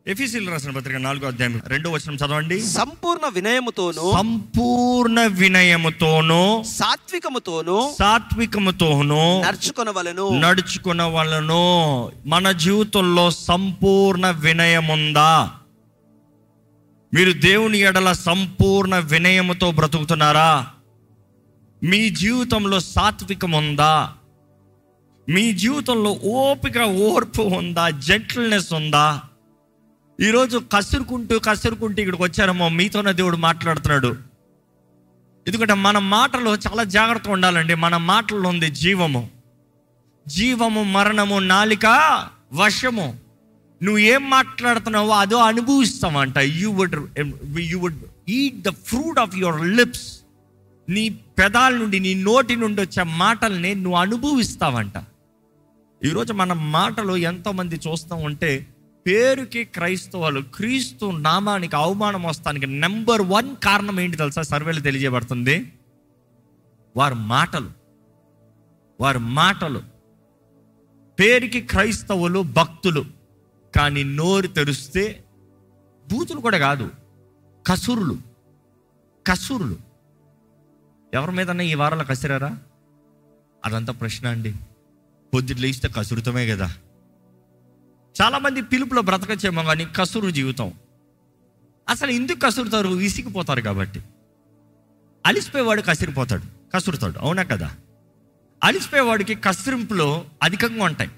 ఎఫెసీయులకు రాసిన పత్రిక 4వ అధ్యాయం 2వ వచనం చదవండి. సంపూర్ణ వినయముతోను సాత్వికముతోను నడుచుకొనవలెను. మన జీవితంలో సంపూర్ణ వినయముందా? మీరు దేవుని ఎడల సంపూర్ణ వినయముతో బ్రతుకుతున్నారా? మీ జీవితంలో సాత్వికం ఉందా? మీ జీవితంలో ఓర్పు ఉందా? జెంటిల్నెస్ ఉందా? ఈరోజు కసురుకుంటూ ఇక్కడికి వచ్చారేమో, మీతోనే దేవుడు మాట్లాడుతున్నాడు. ఎందుకంటే మన మాటలో చాలా జాగ్రత్తగా ఉండాలండి. మన మాటల్లో ఉంది జీవము మరణము, నాలిక వశము. నువ్వు ఏం మాట్లాడుతున్నావో అదో అనుభవిస్తావంట. You would eat the fruit of your lips. నీ పెదాల నుండి, నీ నోటి నుండి వచ్చే మాటల్ని నువ్వు అనుభవిస్తావంట. ఈరోజు మన మాటలు ఎంతోమంది చూస్తూ ఉంటే, పేరుకి క్రైస్తవులు, క్రీస్తు నామానికి అవమానం వస్తానికి నెంబర్ 1 కారణం ఏంటి తెలుసా? సర్వేలు తెలియజేయబడుతుంది, వారి మాటలు. పేరుకి క్రైస్తవులు, భక్తులు, కానీ నోరు తెరిస్తే బూతులు కూడా కాదు, కసురులు. ఎవరి మీదన్నా ఈ వారంలో కసిరారా? అదంతా ప్రశ్న అండి. పొద్దుట్లు లేస్తే కసురుతమే కదా. చాలామంది పిలుపులో బ్రతకచ్చేమో కానీ కసురు జీవితం. అసలు ఎందుకు కసురుతారు? విసిగిపోతారు కాబట్టి. అలిసిపోయేవాడు కసురుతాడు, అవునా కదా? అలిసిపోయేవాడికి కసిరింపులో అధికంగా ఉంటాయి.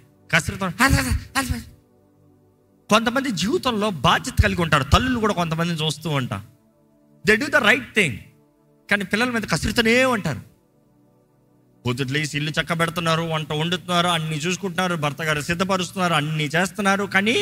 కొంతమంది జీవితంలో బాధ్యత కలిగి ఉంటారు. తల్లులు కూడా కొంతమందిని చూస్తూ ఉంటా, they do the right thing, కానీ పిల్లల మీద కసురుతూనే ఉంటారు. పొద్దుట్లేసి ఇల్లు చక్క పెడుతున్నారు, వంట వండుతున్నారు, అన్ని చూసుకుంటున్నారు, భర్త గారు సిద్ధపరుస్తున్నారు, అన్ని చేస్తున్నారు, కానీ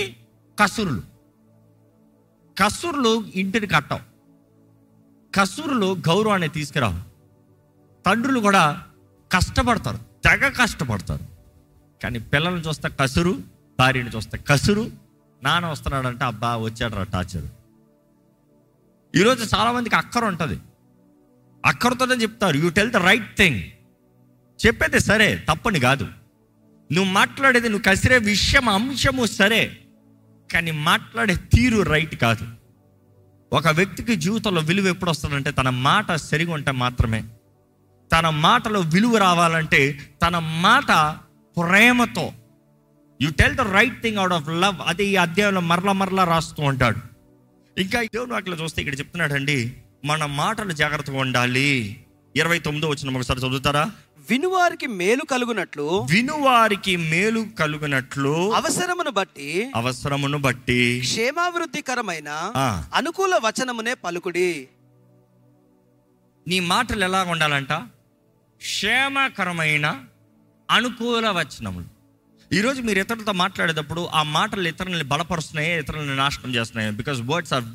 కసురులు ఇంటిని కట్టవు. కసురులు గౌరవాన్ని తీసుకురావు. తండ్రులు కూడా తెగ కష్టపడతారు, కానీ పిల్లల్ని చూస్తే కసురు, భార్యని చూస్తే కసురు. నాన్న వస్తున్నాడంటే అబ్బా వచ్చాడు టార్చర్. ఈరోజు చాలామందికి అక్కర ఉంటుంది, అక్కరతోనే చెప్తారు. You tell the right thing. చెప్పేది సరే, తప్పని కాదు. నువ్వు మాట్లాడేది, నువ్వు కసిరే అంశము సరే, కానీ మాట్లాడే తీరు రైట్ కాదు. ఒక వ్యక్తికి జీవితంలో విలువ ఎప్పుడు వస్తుందంటే తన మాట సరిగా ఉంటే మాత్రమే. తన మాటలో విలువ రావాలంటే తన మాట ప్రేమతో, you tell the right thing out of love. అది ఈ అధ్యాయంలో మరలా రాస్తూ ఉంటాడు. ఇంకా దేవుని వాక్యలో చూస్తే ఇక్కడ చెప్తున్నాడండి, మన మాటలు జాగ్రత్తగా ఉండాలి. 29వ వచనం ఒకసారి చదువుతారా? వినువారికి మేలు కలుగునట్లు అవసరమును బట్టి క్షేమాభివృద్ధికరమైన అనుకూల వచనమునే పలుకుడి. నీ మాటలు ఎలా ఉండాలంట? క్షేమకరమైన అనుకూల వచనములు. ఈరోజు మీరు ఇతరులతో మాట్లాడేటప్పుడు ఆ మాటలు ఇతరులని బలపరుస్తున్నాయి, ఇతరులని నాశనం చేస్తున్నాయి. Because words are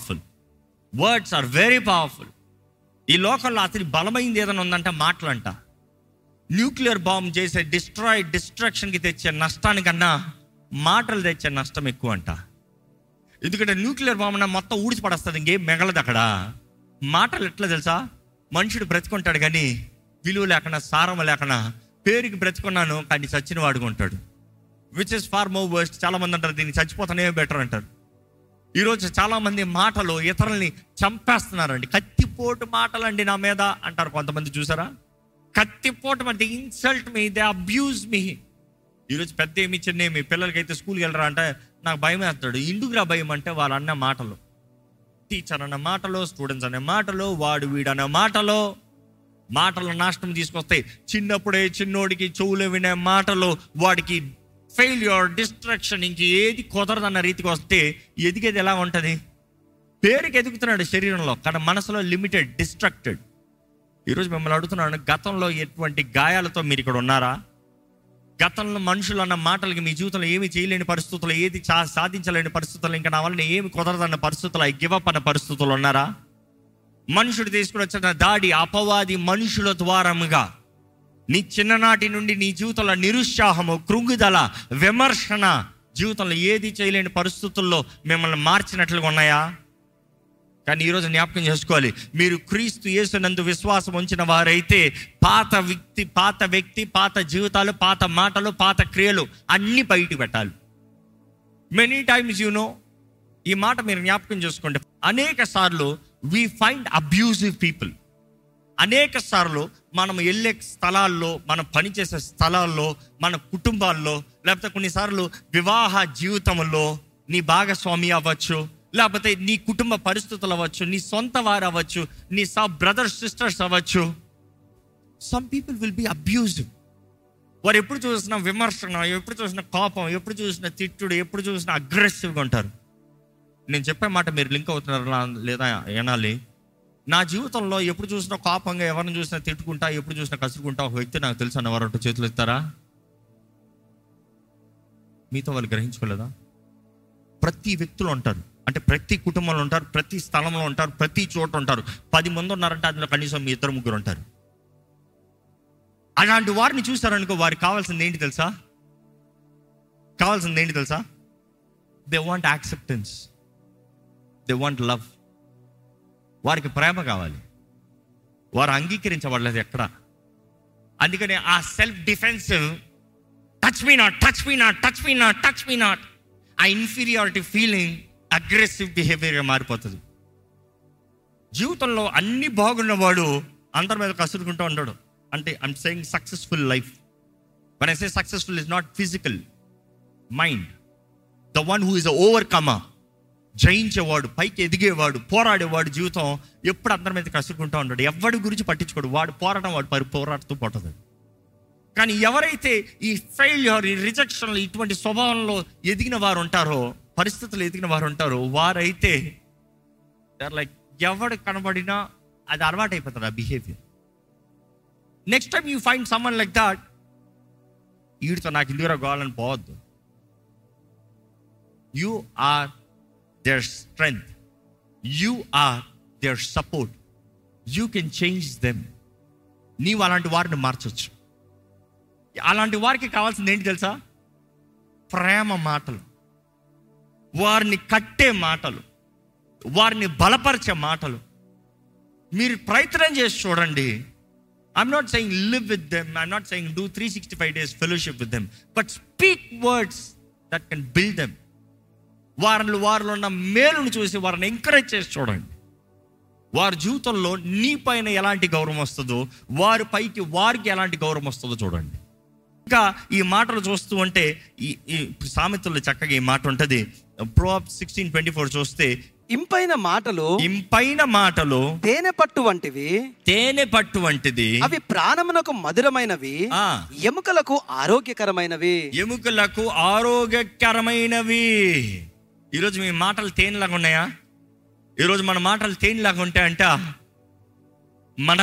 very powerful. ఈ లోకంలో అతని బలమైంది ఏదైనా ఉందంటే మాటలంట. న్యూక్లియర్ బాంబ్ చేసే డిస్ట్రాక్షన్కి తెచ్చే నష్టానికన్నా మాటలు తెచ్చే నష్టం ఎక్కువ అంట. ఎందుకంటే న్యూక్లియర్ బాంబ్ మొత్తం ఊడిచి పడేస్తుంది, ఇంకేం మిగలదు అక్కడ. మాటలు ఎట్లా తెలుసా? మనుషుడు బ్రతుకుంటాడు కానీ విలువ లేకుండా, సారం లేకుండా, పేరుకి బ్రతుకున్నాను కానీ చచ్చిన వాడుకుంటాడు. Which is far more worst. చాలామంది అంటారు దీన్ని చచ్చిపోతానే బెటర్ అంటారు. ఈరోజు చాలామంది మాటలు ఇతరులని చంపేస్తున్నారండి. కత్తిపోటు మాటలండి నా మీద అంటారు కొంతమంది. చూసారా? కత్తిపోటు అంటే insult me, they abuse me. ఈరోజు పెద్ద ఏమి చిన్న ఏమి పిల్లలకైతే స్కూల్కి వెళ్ళరా అంటే నాకు భయం వేస్తాడు. ఎందుకురా భయం అంటే వాళ్ళు అన్న మాటలు, టీచర్ అన్న మాటలు, స్టూడెంట్స్ అనే మాటలు, వాడు వీడనే మాటలు నాశనం తీసుకొస్తాయి. చిన్నప్పుడే చిన్నోడికి చెవులు వినే మాటలు వాడికి ఫెయిల్యూర్, డిస్ట్రాక్షన్, ఇంక ఏది కుదరదన్న రీతికి వస్తే ఎదిగేది ఎలా ఉంటుంది? పేరుకి ఎదుగుతున్నాడు శరీరంలో, కానీ మనసులో లిమిటెడ్, డిస్ట్రాక్టెడ్. ఈరోజు మిమ్మల్ని అడుగుతున్నాను, గతంలో ఎటువంటి గాయాలతో మీరు ఇక్కడ ఉన్నారా? గతంలో మనుషులు అన్న మాటలకి మీ జీవితంలో ఏమి చేయలేని పరిస్థితులు, ఏది సాధించలేని పరిస్థితులు, ఇంకా నా వల్ల ఏమి కుదరదన్న పరిస్థితులు, గివప్ అన్న పరిస్థితులు ఉన్నారా? మనుషుడు తీసుకుని వచ్చిన దాడి, అపవాది మనుషుల ద్వారముగా నీ చిన్ననాటి నుండి నీ జీవితంలో నిరుత్సాహము, కృంగుదల, విమర్శన, జీవితంలో ఏది చేయలేని పరిస్థితుల్లో మిమ్మల్ని మార్చినట్లుగా ఉన్నాయా? కానీ ఈరోజు జ్ఞాపకం చేసుకోవాలి, మీరు క్రీస్తు యేసునందు విశ్వాసం ఉంచిన వారైతే పాత వ్యక్తి, పాత జీవితాలు, పాత మాటలు, పాత క్రియలు అన్నీ బయట పెట్టాలి. మెనీ టైమ్స్ ఈ మాట మీరు జ్ఞాపకం చేసుకోండి. అనేక సార్లు వి ఫైండ్ అబ్యూజివ్ పీపుల్. అనేక సార్లు మనం వెళ్ళే స్థలాల్లో, మనం పనిచేసే స్థలాల్లో, మన కుటుంబాల్లో, లేకపోతే కొన్నిసార్లు వివాహ జీవితంలో నీ భాగస్వామి అవ్వచ్చు, లేకపోతే నీ కుటుంబ పరిస్థితులు అవ్వచ్చు, నీ సొంత వారు అవ్వచ్చు, నీ బ్రదర్స్ సిస్టర్స్ అవ్వచ్చు. Some people will be abusive. వారు ఎప్పుడు చూసినా విమర్శన, ఎప్పుడు చూసినా కోపం, ఎప్పుడు చూసినా తిట్టుడు, ఎప్పుడు చూసినా అగ్రెసివ్గా ఉంటారు. నేను చెప్పే మాట మీరు లింక్ అవుతున్నారా లేదా వినాలి. నా జీవితంలో ఎప్పుడు చూసినా కోపంగా, ఎవరిని చూసినా తిట్టుకుంటా, ఎప్పుడు చూసినా కసురుకుంటా ఒక వ్యక్తి నాకు తెలుసు అన్న వారు చేతులు ఎత్తారా? మీతో వాళ్ళు గ్రహించుకోలేదా? ప్రతి వ్యక్తులు ఉంటారు, అంటే ప్రతి కుటుంబంలో ఉంటారు, ప్రతి స్థలంలో ఉంటారు, ప్రతి చోట ఉంటారు. 10 మంది ఉన్నారంటే అందులో కనీసం మీ 2-3 ఉంటారు. అలాంటి వారిని చూసారనుకో, వారికి కావాల్సింది ఏంటి తెలుసా? They want acceptance, they want love. వారికి ప్రేమ కావాలి. వారు అంగీకరించబడలేదు ఎక్కడ. అందుకని ఆ self defensive, touch me not, ఆ ఇన్ఫీరియారిటీ ఫీలింగ్ అగ్రెసివ్ బిహేవియర్గా మారిపోతుంది. జీవితంలో అన్ని బాగున్నవాడు అందరి మీద కసురుకుంటూ ఉంటాడు. అంటే I'm saying successful life. When I say successful is not physical, mind. The one who is a overcomer, జయించేవాడు, పైకి ఎదిగేవాడు, పోరాడేవాడు జీవితం ఎప్పుడు అందరి మీద కసురుకుంటూ ఉంటాడు. ఎవడి గురించి పట్టించుకోడు. వాడు పోరాటం, వాడు పోరాడుతూ పోతుంది. కానీ ఎవరైతే ఈ ఫెయిల్యూర్, ఈ రిజెక్షన్లు, ఇటువంటి స్వభావంలో ఎదిగిన వారు ఉంటారో, పరిస్థితులు ఎదిగిన వారు ఉంటారో, వారైతే లైక్ ఎవడు కనబడినా అది అలవాటు అయిపోతుంది ఆ behaviour. Next time you find someone like that, వీడితో నాకు ఇందుకు కావాలని పోవద్దు. You are their strength, you are their support, you can change them. నీవు అలాంటి వారిని మార్చొచ్చు. అలాంటి వారికి కావాల్సింది ఏంటి తెలుసా? ప్రేమ మాటలు, వారిని కట్టే మాటలు, వారిని బలపరిచే మాటలు. మీరు ప్రయత్నం చేసి చూడండి. I'm not saying live with them, I'm not saying do 365 days fellowship with them, but speak words that can build them. వారిలో ఉన్న మేలును చూసి వారిని ఎంకరేజ్ చేసి చూడండి. వారి జీవితంలో నీ పైన ఎలాంటి గౌరవం వస్తుందో, వారి పైకి వారికి ఎలాంటి గౌరవం వస్తుందో చూడండి. ఇంకా ఈ మాటలు చూస్తూ ఉంటే ఈ సామెతల్లో చక్కగా ఈ మాట ఉంటుంది. Proverbs 16:24 చూస్తే, ఇంపైన మాటలు తేనె పట్టు వంటిది, అవి ప్రాణమునకు మధురమైనవి, ఎముకలకు ఆరోగ్యకరమైనవి. ఈరోజు మీ మాటలు తేనెలాగా ఉన్నాయా? ఈరోజు మన మాటలు తేనెలాగా ఉంటాయంట. మనం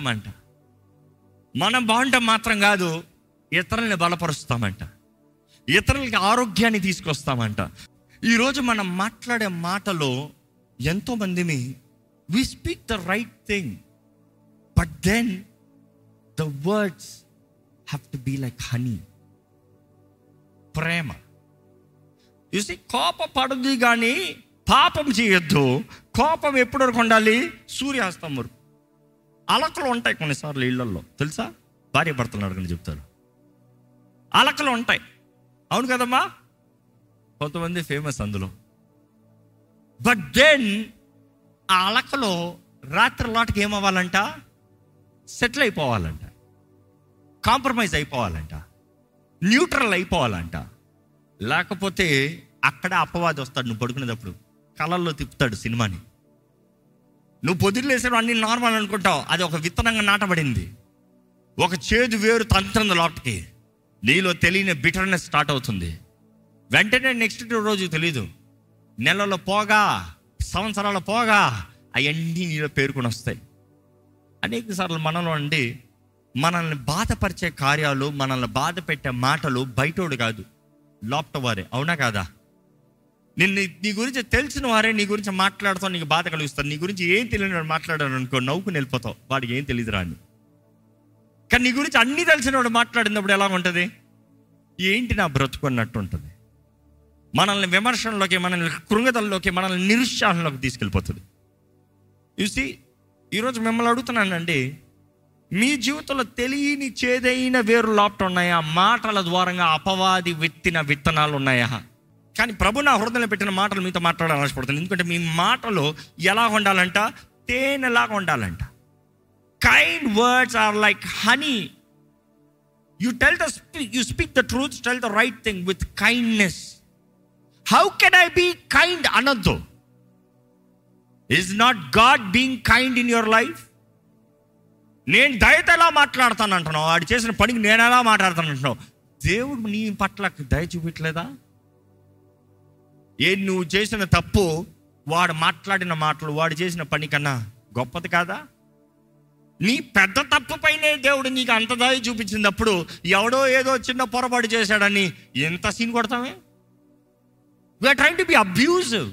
బాగుంటాం మాత్రం కాదు, ఇతరుల్ని బలపరుస్తామంట, ఇతరులకి ఆరోగ్యాన్ని తీసుకొస్తామంట. ఈరోజు మనం మాట్లాడే మాటలో ఎంతో మందిని we speak the right thing, but then the words have to be like honey. ప్రేమ. చూసి కోపపడదు కానీ పాపం చేయొద్దు. కోపం ఎప్పుడు వరకు ఉండాలి? సూర్యాస్తం వరకు. అలకలు ఉంటాయి కొన్నిసార్లు ఇళ్లలో, తెలుసా? భార్య భర్తలు అడగని చెప్తారు, అలకలు ఉంటాయి. అవును కదమ్మా? కొంతమంది ఫేమస్ అందులో. బట్ దెన్ ఆ అలకలో రాత్రి లాట్కి ఏమవ్వాలంట? సెటిల్ అయిపోవాలంట, కాంప్రమైజ్ అయిపోవాలంట, న్యూట్రల్ అయిపోవాలంట. లేకపోతే అక్కడే అపవాది వస్తాడు. నువ్వు పడుకునేటప్పుడు కళల్లో తిప్పుతాడు సినిమాని. నువ్వు పొద్దులేసాడు అన్ని నార్మల్ అనుకుంటావు, అది ఒక విత్తనంగా నాటబడింది. ఒక చేదు వేరు తంత్రంది లోపలికి, నీలో తెలియని బిటర్నెస్ స్టార్ట్ అవుతుంది. వెంటనే నెక్స్ట్ రోజు తెలీదు, నెలలో పోగా, సంవత్సరాలు పోగా అవన్నీ నీలో పేరుకొని వస్తాయి. అనేక సార్లు మనలో అండి మనల్ని బాధపరిచే కార్యాలు, మనల్ని బాధ పెట్టే మాటలు బయటోడు కాదు, లోపట వారే. అవునా కాదా? నీ గురించి తెలిసిన వారే నీ గురించి మాట్లాడుతావు, నీకు బాధ కలిగిస్తారు. నీ గురించి ఏం తెలియని వాడు మాట్లాడాడు అనుకో, నవ్వుకుని వెళ్ళిపోతావు, వాడికి ఏం తెలియదురా అని. కానీ నీ గురించి అన్నీ తెలిసిన వాడు మాట్లాడినప్పుడు ఎలా ఉంటుంది? ఏంటి నా బ్రతుకు అన్నట్టు ఉంటుంది. మనల్ని విమర్శనలోకి, మనల్ని కృంగతల్లోకి, మనల్ని నిరుత్సాహంలోకి తీసుకెళ్ళిపోతుంది. చూసి ఈరోజు మిమ్మల్ని అడుగుతున్నానండి, మీ జీవితంలో తెలియని చేదైన వేరు లోపట ఉన్నాయా? మాటల ద్వారంగా అపవాది విత్తిన విత్తనాలు ఉన్నాయా? కానీ ప్రభు నా హృదయంలో పెట్టిన మాటలు మీతో మాట్లాడాలని ఆశపడుతున్నాను. ఎందుకంటే మీ మాటలు ఎలా ఉండాలంట? తేనెలాగా ఉండాలంట. Kind words are like honey. You speak the truth, tell the right thing with kindness. How can I be kind another? Is not God being kind in your life? నేను దయతో ఎలా మాట్లాడతాను అంటున్నావు, వాడు చేసిన పనికి నేను ఎలా మాట్లాడతాను అంటున్నావు. దేవుడు నీ పట్ల దయ చూపించలేదా? నువ్వు చేసిన తప్పు వాడు మాట్లాడిన మాటలు వాడు చేసిన పని కన్నా గొప్పది కాదా? నీ పెద్ద తప్పు పైనే దేవుడు నీకు అంత దయ చూపించినప్పుడు ఎవడో ఏదో చిన్న పొరపాటు చేశాడని ఎంత సీన్ కొడతామే? We are trying to be abusive.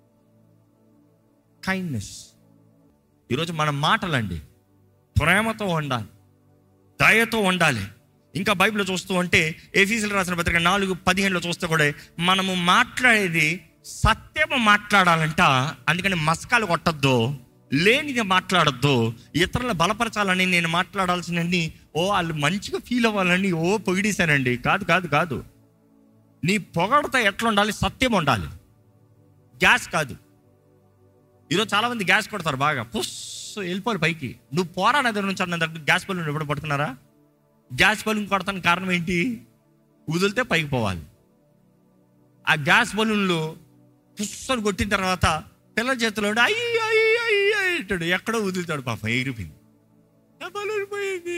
Kindness. ఈరోజు మన మాటలండి ప్రేమతో ఉండాలి, దయతో ఉండాలి. ఇంకా బైబిల్లో చూస్తూ ఉంటే ఎఫెసీయులకు రాసిన పత్రిక 4:15 చూస్తే కూడా మనము మాట్లాడేది సత్యము మాట్లాడాలంట. అందుకని మస్కాలు కొట్టద్దు, లేనిది మాట్లాడద్దు. ఇతరులను బలపరచాలని నేను మాట్లాడాల్సినవి వాళ్ళు మంచిగా ఫీల్ అవ్వాలని పొగిడేశానండి. కాదు కాదు కాదు. నీ పొగడత ఎట్లా ఉండాలి? సత్యం ఉండాలి, గ్యాస్ కాదు. ఈరోజు చాలామంది గ్యాస్ కొడతారు, బాగా పుస్ వెళ్ళిపోవాలి పైకి. నువ్వు పోరాడ దగ్గర నుంచి అన్న దగ్గర గ్యాస్ బలూన్ ఎప్పుడు పడుతున్నారా? గ్యాస్ బలూన్ కొడతానికి కారణం ఏంటి? వదిలితే పైకి పోవాలి. ఆ గ్యాస్ బలూన్లు పుస్సలు కొట్టిన తర్వాత పిల్లల చేతిలో అయ్యాడు, ఎక్కడో వదులుతాడు, పాపం ఎగిరిపోయింది, బలూన్ పోయింది.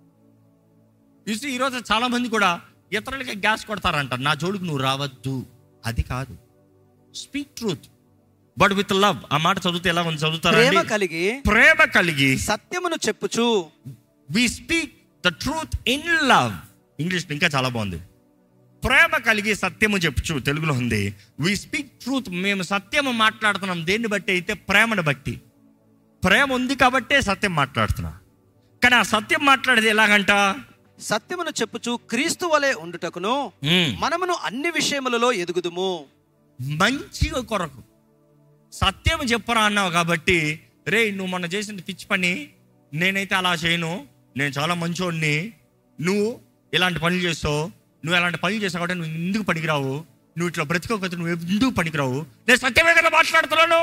ఈరోజు చాలా మంది కూడా ఇతరులకి గ్యాస్ కొడతారంట. నా జోలికి నువ్వు రావద్దు. అది కాదు. Speak truth but with love. ఆ మాట చదివితే ఎలా ఉంది? చదువుతారు. ప్రేమ కలిగి సత్యమును చెప్పుచు. We speak the truth in love. English ఇంకా చాలా బాగుంది. ప్రేమ కలిగి సత్యము చెప్పుచు. తెలుగులో ఉంది వి స్పీక్ ట్రూత్. మేము సత్యము మాట్లాడుతున్నాం. దేన్ని బట్టి అయితే? ప్రేమను బట్టి. ప్రేమ ఉంది కాబట్టే సత్యం మాట్లాడుతున్నా. కానీ ఆ సత్యం మాట్లాడేది ఎలాగంట? సత్యమును చెప్పుచు క్రీస్తు వలె ఉండుటకును మనమును అన్ని విషయములలో ఎదుగుదుము. మంచిగా కొరకు సత్యం చెప్పరా అన్నావు కాబట్టి, రే నువ్వు మొన్న చేసిన పిచ్చి పని నేనైతే అలా చేయను, నేను చాలా మంచోడిని, నువ్వు ఇలాంటి పనులు చేస్తావు, నువ్వు ఎలాంటి పనులు చేస్తావు కాబట్టి నువ్వు ఎందుకు పనికిరావు, నువ్వు ఇట్లా బ్రతికోకపోతే నువ్వు ఎందుకు పనికిరావు, నేను సత్యమే కదా మాట్లాడుతున్నాను.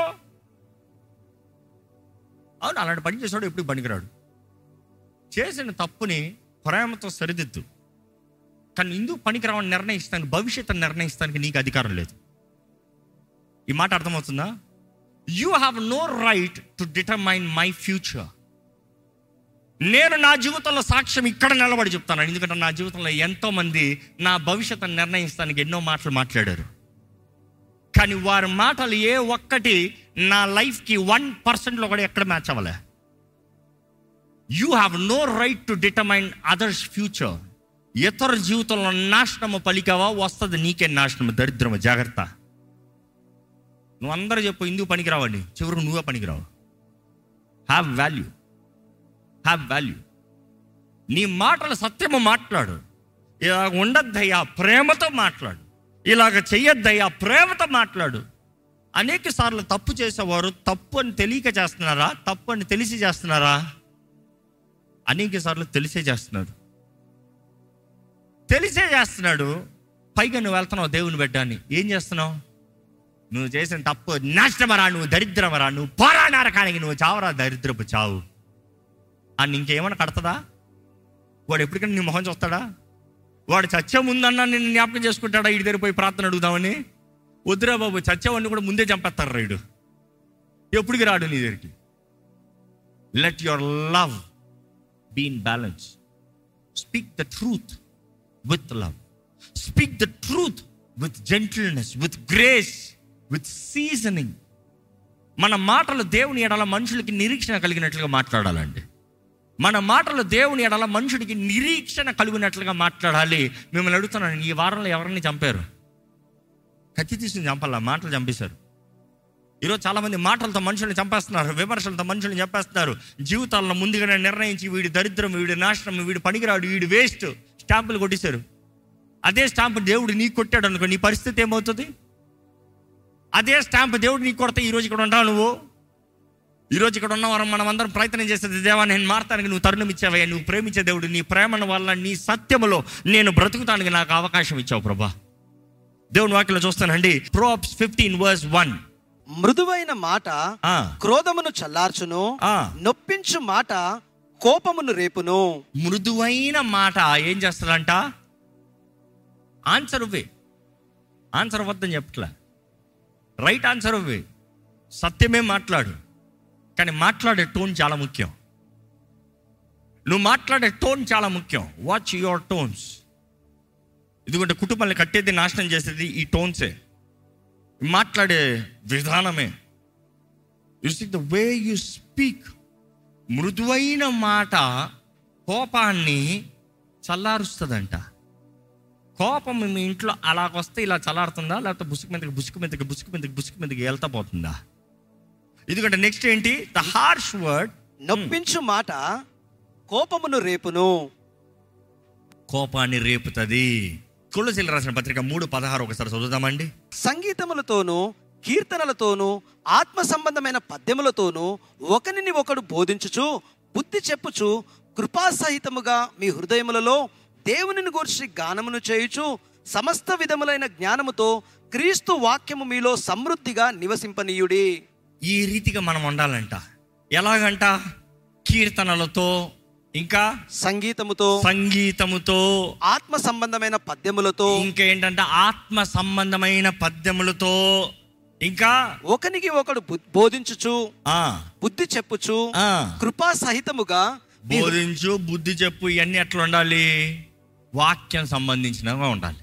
అవును, అలాంటి పని చేసాడు ఎప్పుడు పనికిరాడు. చేసిన తప్పుని ప్రేమతో సరిదిద్దు. కానీ ఎందుకు పనికిరావని నిర్ణయిస్తానికి, భవిష్యత్తును నిర్ణయిస్తానికి నీకు అధికారం లేదు. ఈ మాట అర్థమవుతుందా? You have no right to determine my future. నేను నా జీవితంలో సాక్ష్యం ఇక్కడ నిలబడి చెప్తాను. ఎందుకంటే నా జీవితంలో ఎంతోమంది నా భవిష్యత్తును నిర్ణయిస్తానికి ఎన్నో మాటలు మాట్లాడారు. కానీ వారి మాటలు ఏ ఒక్కటి నా లైఫ్కి 1%లో కూడా ఎక్కడ మ్యాచ్ అవ్వలే. You have no right to determine others future. ఇతర జీవితంలో నాశనము పలికావా, వస్తుంది నీకే నాశనము, దరిద్రము. జాగ్రత్త. నువ్వు అందరూ చెప్పు ఎందుకు పనికిరావండి, చివరికి నువ్వే పనికిరావు. Have value, have value. నీ మాటలు సత్యము మాట్లాడు. ఇలాగ ఉండద్దయ్యా, ప్రేమతో మాట్లాడు. ఇలాగ చెయ్యొద్దయ్యా, ప్రేమతో మాట్లాడు. అనేక సార్లు తప్పు చేసేవారు తప్పు అని తెలియక చేస్తున్నారా, తప్పు అని తెలిసి చేస్తున్నారా? అనేక సార్లు తెలిసే చేస్తున్నాడు. తెలిసే చేస్తున్నాడు. పైగా నువ్వు వెళ్తున్నావు దేవుని బిడ్డ అని. ఏం చేస్తున్నావు? నువ్వు చేసిన తప్పు నాశనమరా, నువ్వు దరిద్రమరా, నువ్వు పోరా నరకానికి, నువ్వు చావరా దరిద్రపు చావు అని ఇంకేమన్నా కడతదా? వాడు ఎప్పటికైనా నీ మొహం చూస్తాడా? వాడు చచ్చే ముందన్నా నేను జ్ఞాపకం చేసుకుంటాడా? ఇటు దగ్గర పోయి ప్రార్థన అడుగుదామని? వద్దురా బాబు, చచ్చేవాడిని కూడా ముందే చంపేస్తారు రైడు. ఎప్పటికి రాడు నీ దగ్గరికి. Let your love be in balance. Speak the truth with love. Speak the truth with gentleness, with grace, with seasoning. మన మాటలు దేవుని ఎడల మనుషులకి నిరీక్షణ కలిగినట్లుగా మాట్లాడాలండి. మన మాటలు దేవుని ఎడల మనుషుడికి నిరీక్షణ కలిగినట్లుగా మాట్లాడాలి. మిమ్మల్ని అడుగుతున్నాను, ఈ వారంలో ఎవరిని చంపారు? కత్తి తీసుకుని చంపాలా? మాటలు చంపేశారు. ఈరోజు చాలామంది మాటలతో మనుషుల్ని చంపేస్తున్నారు, విమర్శలతో మనుషుల్ని చంపేస్తున్నారు. జీవితాలను ముందుగానే నిర్ణయించి వీడి దరిద్రం, వీడి నాశనం, వీడి పనికిరాడు, వీడి వేస్ట్ స్టాంపులు కొట్టేశారు. అదే స్టాంపు దేవుడు నీకు కొట్టాడు అనుకో, నీ పరిస్థితి ఏమవుతుంది? అదే స్టాంపు దేవుడు నీకు కొడితే ఈరోజు ఇక్కడ ఉంటావు నువ్వు. ఈరోజు ఇక్కడ ఉన్నవారు మనం అందరం ప్రయత్నం చేసేది, దేవా నేను మారతానికి నువ్వు తరుణం ఇచ్చావయ్యా, నువ్వు ప్రేమించే దేవుడు, నీ ప్రేమను వల్ల నీ సత్యములో నేను బ్రతుకుతానికి నాకు అవకాశం ఇచ్చావు ప్రభా. దేవుని వాక్యంలో చూస్తానండి, Proverbs 15:1. మృదువైన మాట క్రోధమును చల్లార్చును, నొప్పించు మాట కోపమును రేపును. మృదువైన మాట ఏం చేస్తాడంట? ఆన్సర్ ఇవ్వే, ఆన్సర్ అవ్వద్దని చెప్పట్లా, రైట్ ఆన్సర్ ఇవ్వే, సత్యమే మాట్లాడు. కానీ మాట్లాడే టోన్ చాలా ముఖ్యం. నువ్వు మాట్లాడే టోన్ చాలా ముఖ్యం. Watch your tones. ఎందుకంటే కుటుంబాన్ని కట్టేది, నాశనం చేసేది ఈ టోన్సే, మాట్లాడే విధానమే. You see the way you speak. మృదువైన మాట కోపాన్ని చల్లారుస్తుందంట. కోపం మీ ఇంట్లో అలాగొస్తే ఇలా చల్లారుతుందా, లేకపోతే బుసుకు మీదకి వెళ్తా పోతుందా? ఎందుకంటే నెక్స్ట్ ఏంటి? ద హార్ష్ వర్డ్, నొప్పించు మాట కోపమును రేపును. కోపాన్ని రేపుతుంది. కొలొస్సీయులకు రాసిన పత్రిక 3:16 ఒకసారి చదువుదామండి. సంగీతములతోనూ కీర్తనలతోనూ ఆత్మ సంబంధమైన పద్యములతోనూ ఒకరిని ఒకడు బోధించుచు బుద్ధి చెప్పుచు కృపాసహితముగా మీ హృదయములలో దేవునిని గూర్చి గానమును చేయుచు సమస్త విధములైన జ్ఞానముతో క్రీస్తు వాక్యము మీలో సమృద్ధిగా నివసింపనీయుడి. ఈ రీతిగా మనం ఉండాలంట. ఎలాగంట? కీర్తనలతో, ఇంకా సంగీతముతో, ఆత్మ సంబంధమైన పద్యములతో, ఇంకా ఏంటంటే ఆత్మ సంబంధమైన పద్యములతో, ఇంకా ఒకనికి ఒకడు బోధించుచు బుద్ధి చెప్పుచు కృపా సహితముగా. బోధించు, బుద్ధి చెప్పు, ఇవన్నీ ఎట్లా ఉండాలి? వాక్యం సంబంధించినగా ఉండాలి,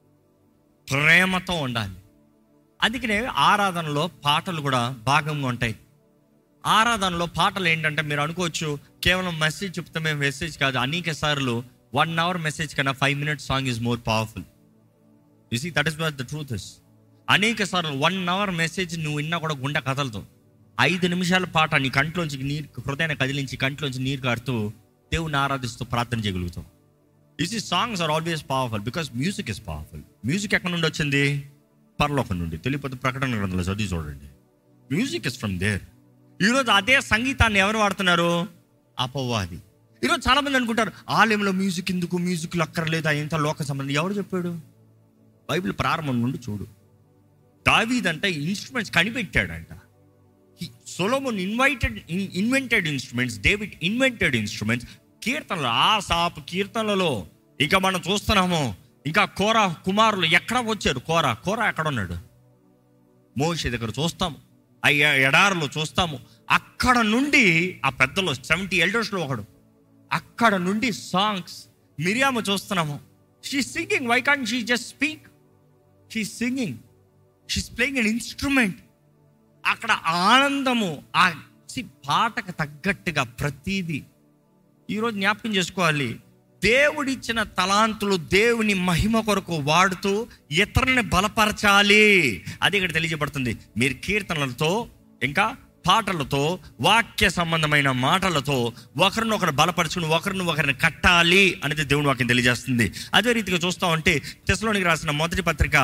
ప్రేమతో ఉండాలి. అందుకనే ఆరాధనలో పాటలు కూడా భాగంగా ఉంటాయి. ఆరాధనలో పాటలు ఏంటంటే మీరు అనుకోవచ్చు కేవలం మెసేజ్ చెప్తామే, మెసేజ్ కాదు. అనేక సార్లు 1 hour మెసేజ్ కన్నా 5 minutes song is more powerful. You see, that is what the truth is. అనేక సార్లు 1 hour మెసేజ్ నువ్వు విన్నా కూడా గుండె కథలతో, 5 నిమిషాల పాట నీ కంట్లోంచి నీరు, హృదయాన్ని కదిలించి కంట్లోంచి నీరు కారుతూ దేవుని ఆరాధిస్తూ ప్రార్థన చేయగలుగుతాం. You see, songs are always powerful because music is powerful. Music ఎక్కడి నుండి వచ్చింది? పరలోకం నుండి. తెలియకపోతే ప్రకటన గ్రంథంలో చదివి చూడండి. Music is from there. ఈరోజు అదే సంగీతాన్ని ఎవరు వాడుతున్నారు? అపవాది. ఈరోజు చాలా మంది అనుకుంటారు ఆలయంలో మ్యూజిక్ ఎందుకు, మ్యూజిక్లు అక్కర్లేదు, ఎంత లోక సంబంధం. ఎవరు చెప్పాడు? బైబిల్ ప్రారంభం నుండి చూడు. దావీద్ అంటే ఇన్స్ట్రుమెంట్స్ కనిపెట్టాడంట. Solomon invented instruments, David invented instruments. కీర్తనలు, ఆసాపు కీర్తనలలో ఇక మనం చూస్తున్నాము. ఇంకా కోరా కుమారులు ఎక్కడ వచ్చారు? కోరా ఎక్కడ ఉన్నాడు? మోషే దగ్గర చూస్తాము, ఆ ఎడారులో చూస్తాము. అక్కడ నుండి ఆ పెద్దలో 70 elders ఒకడు, అక్కడ నుండి సాంగ్స్. మిరియాము చూస్తున్నాము, she singing. Why can't she just speak? She singing, she's playing an instrument. అక్కడ ఆనందము, ఆ పాటకు తగ్గట్టుగా ప్రతీది. ఈరోజు జ్ఞాపకం చేసుకోవాలి, దేవుడిచ్చిన తలాంతులు దేవుని మహిమ కొరకు వాడుతూ ఇతరులని బలపరచాలి. అది ఇక్కడ తెలియజేయబడుతుంది. మీరు కీర్తనలతో, ఇంకా పాటలతో, వాక్య సంబంధమైన మాటలతో ఒకరినొకరు బలపరచుకుని ఒకరిని కట్టాలి అనేది దేవుని వాక్యం తెలియజేస్తుంది. అదే రీతిగా చూస్తూ ఉంటే తెస్సలోనికీయులకు రాసిన మొదటి పత్రిక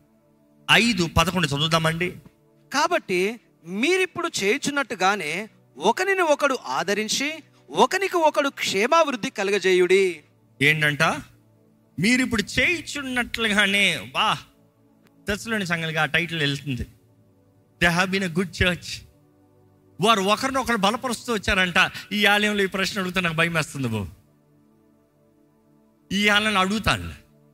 5:11 చదువుదామండి. కాబట్టి మీరిప్పుడు చేయుచున్నట్టుగానే ఒకరిని ఒకడు ఆదరించి ఒకనికి ఒకడు క్షేమాభివృద్ధి కలుగజేయుడి. ఏంటంట? మీరు ఇప్పుడు చేయుచున్నట్లుగానే. వా, తెస్సలోని సంఘాలుగా ఆ టైటిల్ వెళ్తుంది. They have been a good church. వారు ఒకరినొకరు బలపరుస్తూ వచ్చారంట. ఈ ఆలయంలో ఈ ప్రశ్న అడుగుతా నాకు భయం వేస్తుంది బాబు. ఈ ఆలయంలో అడుగుతాను,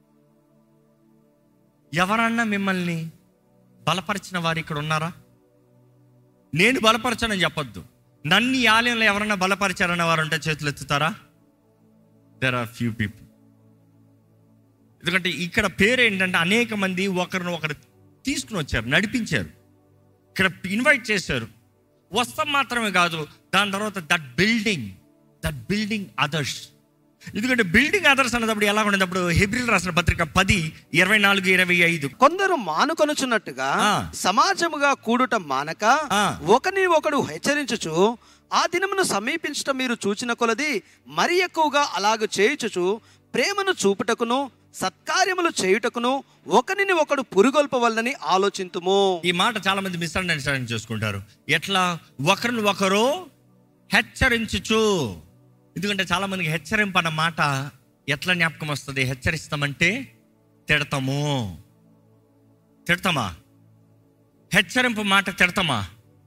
ఎవరన్నా మిమ్మల్ని బలపరిచిన వారు ఇక్కడ ఉన్నారా? నేను బలపరచానని చెప్పొద్దు. నన్ను ఈ ఆలయంలో ఎవరన్నా బలపరిచారన్న వారు ఉంటే చేతులు ఎత్తుతారా? There are few people. ఎందుకంటే ఇక్కడ పేరు ఏంటంటే అనేక మంది ఒకరిని ఒకరు తీసుకుని వచ్చారు, నడిపించారు, ఇక్కడ ఇన్వైట్ చేశారు. వస్తాం మాత్రమే కాదు, దాని తర్వాత దట్ బిల్డింగ్ అదర్స్. ఎందుకంటే బిల్డింగ్ అదర్స్ అన్నప్పుడు ఎలా ఉండేటప్పుడు హెబ్రీయులకు రాసిన పత్రిక 10:24-25 కొందరు మానుకొనుచున్నట్టుగా సమాజముగా కూడుట మానక ఒకరిని ఒకడు హెచ్చరించుచు ఆ దినమును సమీపించటం మీరు చూచిన కొలది మరి ఎక్కువగా అలాగ చేయుచుచు ప్రేమను చూపుటకును సత్కార్యములు చేయుటకును ఒకరిని ఒకడు పురుగొల్పవలనని ఆలోచింతుము. ఈ మాట చాలా మంది మిస్అండర్స్టాండింగ్ చేసుకుంటారు. ఎట్లా? ఒకరిని ఒకరు హెచ్చరించుచు. ఎందుకంటే చాలా మందికి హెచ్చరింపు అన్న మాట ఎట్లా జ్ఞాపకం వస్తుంది? హెచ్చరిస్తామంటే తిడతాము, తిడతామా? హెచ్చరింపు మాట తిడతామా?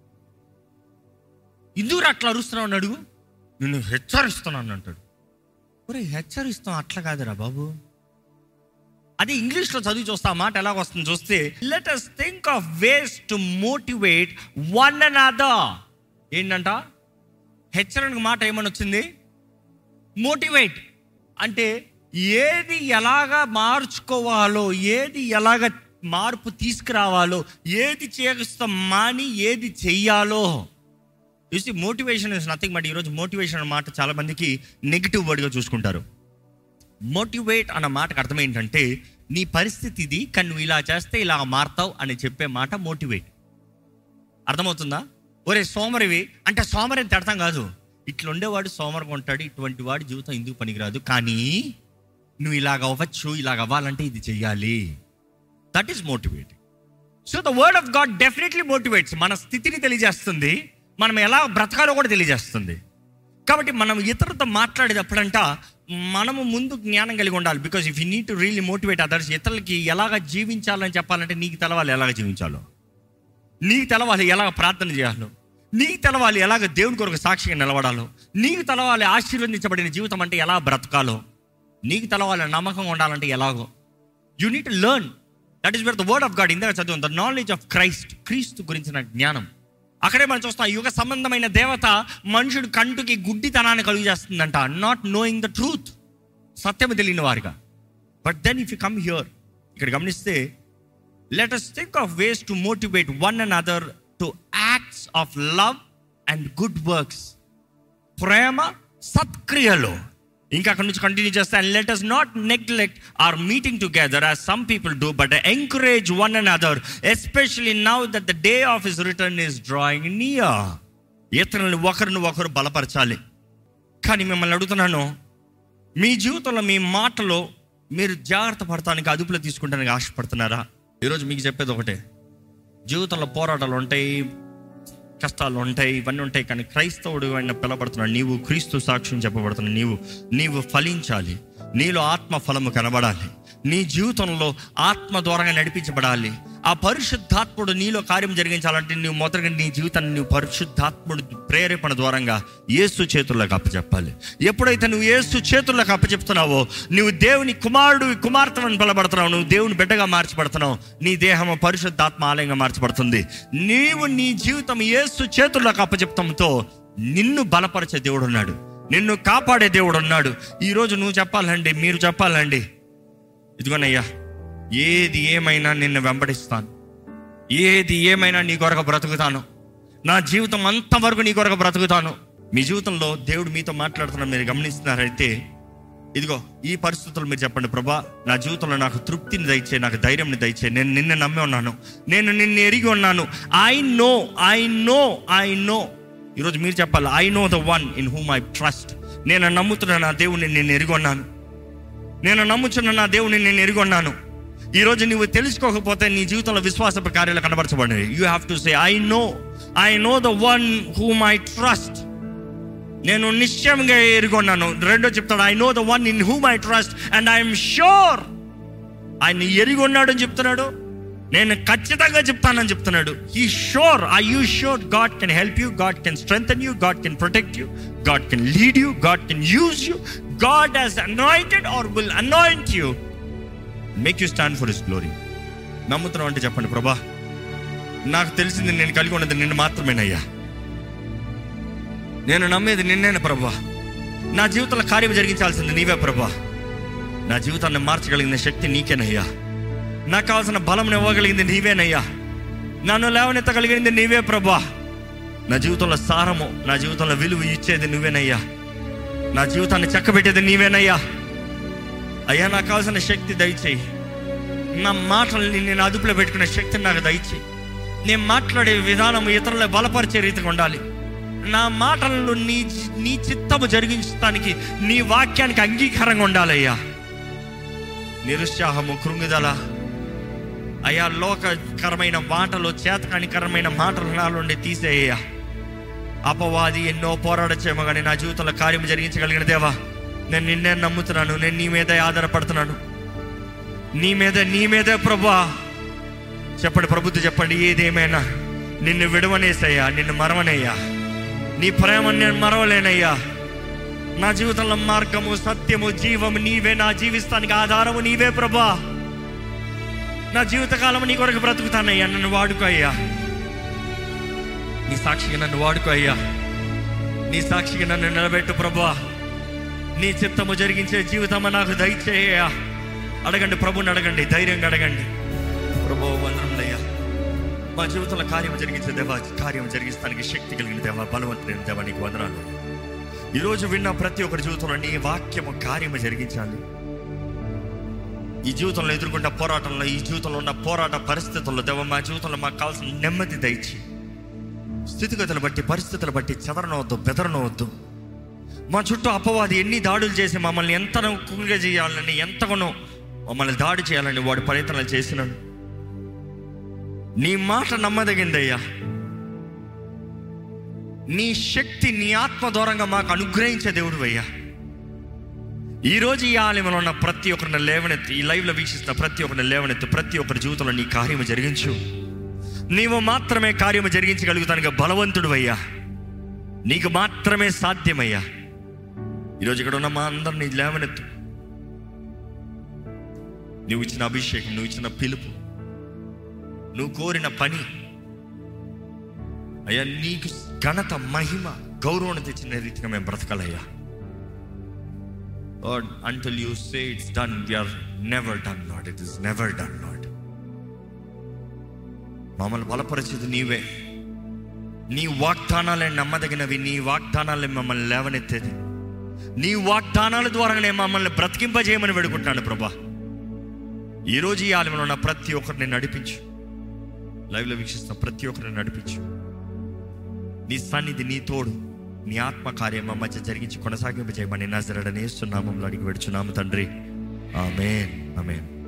ఇందుకు అట్లా అరుస్తున్నావు అని అడుగు. నిన్ను హెచ్చరిస్తున్నాను అంటాడు. ఒరే హెచ్చరిస్తాం అట్లా కాదురా బాబు. అదే ఇంగ్లీష్లో చదివి చూస్తే ఆ మాట ఎలాగ వస్తుంది చూస్తే, let us think of ways to motivate one another. ఏంటంట? హెచ్చరిక మాట ఏమని వచ్చింది? మోటివేట్. అంటే ఏది ఎలాగా మార్చుకోవాలో, ఏది ఎలాగ మార్పు తీసుకురావాలో, ఏది చేస్తా మాని ఏది చెయ్యాలో. చూసి మోటివేషన్ ఇస్ నథింగ్ బట్, ఈరోజు మోటివేషన్ అన్న మాట చాలా మందికి నెగిటివ్ వర్డ్గా చూసుకుంటారు. మోటివేట్ అన్న మాటకు అర్థం ఏంటంటే, నీ పరిస్థితి ఇది కానీ నువ్వు ఇలా చేస్తే ఇలా మారుతావు అని చెప్పే మాట మోటివేట్. అర్థమవుతుందా? ఒరే సోమరివి అంటే సోమరిని తిడతాం కాదు. ఇట్లా ఉండేవాడు సోమరిగా ఉంటాడు, ఇటువంటి వాడి జీవితం ఎందుకు పనికిరాదు, కానీ నువ్వు ఇలాగ అవ్వచ్చు, ఇలాగ అవ్వాలంటే ఇది చెయ్యాలి. That is motivating. So the word of God definitely motivates. మన స్థితిని తెలియజేస్తుంది, మనం ఎలా బ్రతకాలో కూడా తెలియజేస్తుంది. కాబట్టి మనం ఇతరులతో మాట్లాడేటప్పుడంట మనము ముందు జ్ఞానం కలిగి ఉండాలి. Because if you need to really motivate others, ఇతరులకి ఎలాగ జీవించాలని చెప్పాలంటే నీకు తెలవాలి ఎలాగ జీవించాలో, నీకు తెలవాలి ఎలాగ ప్రార్థన చేయాలో, నీకు తెలవాలి ఎలాగ దేవుని కొరకు సాక్షిగా నిలబడాలో, నీకు తెలవాలి ఆశీర్వదించబడిన జీవితం అంటే ఎలా బ్రతకాలో, నీకు తెలవాలి నమ్మకం ఉండాలంటే ఎలాగో. You need to learn. That is where the word of God ఇందాక చదివాం, ద నాలెడ్జ్ ఆఫ్ క్రైస్ట్, క్రీస్తు గురించిన జ్ఞానం. అక్కడే మనం చూస్తాం, యుగ సంబంధమైన దేవత మనుషుడు కంటికి గుడ్డితనాన్ని కలుగు చేస్తుందంట. నాట్ నోయింగ్ ద ట్రూత్, సత్యము తెలియని వారిగా. But then if you come here, ఇక్కడ గమనిస్తే, let us think of ways to motivate one another to acts of love and good works. ప్రేమ సత్క్రియలు. ఇంకా అక్కడ నుంచి కంటిన్యూ చేస్తే, and let us not neglect our meeting together as some people do, but encourage one another, especially now that the day of his return is drawing near. ఇతరులను ఒకరిని ఒకరు బలపరచాలి. కానీ మిమ్మల్ని అడుగుతున్నాను, మీ జీవితంలో మీ మాటలో మీరు జాగ్రత్త పడటానికి, అదుపులో తీసుకుంటానికి ఆశపడుతున్నారా? ఈరోజు మీకు చెప్పేది ఒకటే, జీవితంలో పోరాటాలు ఉంటాయి, కష్టాలు ఉంటాయి, ఇవన్నీ ఉంటాయి. కానీ క్రైస్తవుడు ఆయన పిలబడుతున్నాడు, నీవు క్రీస్తు సాక్ష్యం చెప్పబడుతున్నావు, నీవు ఫలించాలి, నీలో ఆత్మ ఫలము కనబడాలి, నీ జీవితంలో ఆత్మ ద్వారా నడిపించబడాలి. ఆ పరిశుద్ధాత్ముడు నీలో కార్యం జరిగించాలంటే నువ్వు మొదటగా నీ జీవితాన్ని నువ్వు పరిశుద్ధాత్ముడు ప్రేరేపణ ద్వారంగా యేసు చేతుల్లోకి అప్పచెప్పాలి. ఎప్పుడైతే నువ్వు యేసు చేతుల్లోకి అప్పచెప్తున్నావో, నువ్వు దేవుని కుమారుడు కుమార్తెను పిలబడుతున్నావు, నువ్వు దేవుని బిడ్డగా మార్చబడుతున్నావు, నీ దేహము పరిశుద్ధాత్మ ఆలయంగా మార్చబడుతుంది. నీవు నీ జీవితం యేసు చేతుల్లోకి అప్పచెప్తంతో నిన్ను బలపరిచే దేవుడు ఉన్నాడు, నిన్ను కాపాడే దేవుడు ఉన్నాడు. ఈరోజు నువ్వు చెప్పాలండి, మీరు చెప్పాలండి, ఇదిగోనయ్యా ఏది ఏమైనా నిన్ను వెంబడిస్తాను, ఏది ఏమైనా నీ కొరకు బ్రతుకుతాను, నా జీవితం అంతవరకు నీ కొరకు బ్రతుకుతాను. మీ జీవితంలో దేవుడు మీతో మాట్లాడుతున్నా మీరు గమనిస్తున్నారైతే, ఇదిగో ఈ పరిస్థితుల్లో మీరు చెప్పండి, ప్రభా నా జీవితంలో నాకు తృప్తిని దయచే, నాకు ధైర్యంని దయచే, నేను నిన్ను నమ్మి ఉన్నాను, నేను నిన్ను ఎరిగి ఉన్నాను. I know. ఈరోజు మీరు చెప్పాలి, I know the one in whom I trust. నేను నమ్ముతున్నా నా దేవుని నేను ఎరిగి ఉన్నాను, నేను నమ్ముచున్న నా దేవుని నేను ఎరిగి ఉన్నాను. ఈరోజు నువ్వు తెలుసుకోకపోతే నీ జీవితంలో విశ్వాసపు కార్యాలు కనబరచబడినవి. You have to say, I know the one whom I trust. నేను నిశ్చయంగా ఎరిగొన్నాను. రెండో చెప్తాడు, I know the one in whom I trust and I'm sure. ఆయన ఎరిగొన్నాడు అని చెప్తున్నాడు, నేను ఖచ్చితంగా చెప్తానని చెప్తున్నాడు. He sure. Are you sure? God can help you, God can strengthen you, God can protect you, God can lead you, God can use you. God has anointed or will anoint you, make you stand for his glory. నమ్ముతున్నావు అంటే చెప్పండి, ప్రభా నాకు తెలిసింది నేను కలిగి ఉన్నది నిన్ను మాత్రమేనయ్యా, నేను నమ్మేది నిన్నేనా ప్రభా, నా జీవితంలో కార్యం జరిగించాల్సింది నీవే ప్రభా, నా జీవితాన్ని మార్చగలిగిన శక్తి నీకేనయ్యా, నాకు కావాల్సిన బలం ఇవ్వగలిగింది నీవేనయ్యా, నన్ను లేవనెత్తగలిగింది నీవే ప్రభా, నా జీవితంలో సారము, నా జీవితంలో విలువ ఇచ్చేది నువ్వేనయ్యా, నా జీవితాన్ని చక్కబెట్టేది నీవేనయ్యా. అయ్యా నాకు కావాల్సిన శక్తి దయచేయి, నా మాటల్ని నేను అదుపులో పెట్టుకునే శక్తిని నాకు దయచేయి, నేను మాట్లాడే విధానం ఇతరులు బలపరిచే రీతిగా ఉండాలి, నా మాటలను నీ చిత్తము జరిగించడానికి నీ వాక్యానికి అంగీకారంగా ఉండాలయ్యా. నిరుత్సాహము, కృంగుదల అయ్యా, లోకకరమైన మాటలు, చేతకానికరమైన మాటలు నాలుండి తీసేయ్యా. అపవాది ఎన్నో పోరాడచ్చేమో కానీ నా జీవితంలో కార్యం జరిగించగలిగిన దేవా, నేను నిన్నే నమ్ముతున్నాను, నేను నీ మీదే ఆధారపడుతున్నాను, నీ మీదే ప్రభా చెప్పండి, ప్రభుత్వం చెప్పండి, ఏదేమైనా నిన్ను విడవనేసయ్యా, నిన్ను మరవనయ్యా, నీ ప్రేమను నేను మరవలేనయ్యా. నా జీవితంలో మార్గము, సత్యము, జీవము నీవే, నా జీవిస్తానికి ఆధారము నీవే ప్రభా. నా జీవితకాలము నీ కొరకు బ్రతుకుతానయ్యా, నన్ను వాడుకో అయ్యా. నీ సాక్షిగా నన్ను వాడుకో అయ్యా, నీ సాక్షిగా నన్ను నిలబెట్టు ప్రభా. నీ చిత్తము జరిగించే జీవితము నాకు దయచేయ్యా. అడగండి, ప్రభుని అడగండి, ధైర్యంగా అడగండి. ప్రభు వందనములయ్యా, మా జీవితంలో కార్యం జరిగించే దేవా, కార్యం జరిగిస్తానికి శక్తి కలిగిన దేవా, బలవంతుడైన దేవా, నీకు వందనాలు. ఈరోజు విన్న ప్రతి ఒక్కరి జీవితంలో నీ వాక్యము కార్యము జరిగించాలి. ఈ జీవితంలో ఎదుర్కొంటే పోరాటంలో, ఈ జీవితంలో ఉన్న పోరాట పరిస్థితుల్లో దేవా, మా జీవితంలో మాకు కావాల్సిన నెమ్మది దయచి, స్థితిగతులు బట్టి, పరిస్థితులు బట్టి చెదరనవద్దు, బెదరనవద్దు. మా చుట్టూ అపవాది ఎన్ని దాడులు చేసి మమ్మల్ని ఎంత కుంగ చేయాలని, ఎంతగానో మమ్మల్ని దాడి చేయాలని వాడు ప్రయత్నాలు చేసినాడు. నీ మాట నమ్మదగిందయ్యా. నీ శక్తి, నీ ఆత్మ దూరంగా మాకు అనుగ్రహించే దేవుడు అయ్యా. ఈరోజు ఈ ఆలయంలో ఉన్న ప్రతి ఒక్కరిని లేవనెత్తి, ఈ లైవ్లో వీక్షిస్తున్న ప్రతి ఒక్కరిని లేవనెత్తి, ప్రతి ఒక్కరి జీవితంలో నీ కార్యము జరిగించు. నీవు మాత్రమే కార్యము జరిగించగలుగుతానికి బలవంతుడు అయ్యా, నీకు మాత్రమే సాధ్యమయ్యా. ఈరోజు ఇక్కడ ఉన్న మా అందరినీ లేవనెత్తు. నువ్వు ఇచ్చిన అభిషేకం, నువ్వు ఇచ్చిన పిలుపు, నువ్వు కోరిన పని అయ్యా, నీకు ఘనత, మహిమ, గౌరవం తెచ్చిన రీతిగా మేము బ్రతకాలయ్యా. Lord, until you say it's done, we are never done, Lord. It is never done, Lord. మమ్మల్ని బలపరిచేది నీవే. నీ వాగ్దానాలే నమ్మదగినవి, నీ వాగ్దానాలే మమ్మల్ని లేవనెత్తేది, నీ వాగ్దానాల ద్వారానే మమ్మల్ని బ్రతికింపజేయమని వేడుకుంటున్నాను ప్రభా. ఈరోజు ఈ ఆలయంలో ఉన్న ప్రతి ఒక్కరిని నడిపించు, లైవ్లో వీక్షిస్తున్న ప్రతి ఒక్కరిని నడిపించు. నీ సన్నిధి, నీ తోడు, నీ ఆత్మకార్యం మా మధ్య జరిగించి కొనసాగింపజేయమని నజరేయుడైన యేసు నామములో అడిగి వేడుచున్నాము తండ్రి. ఆమేన్, ఆమేన్.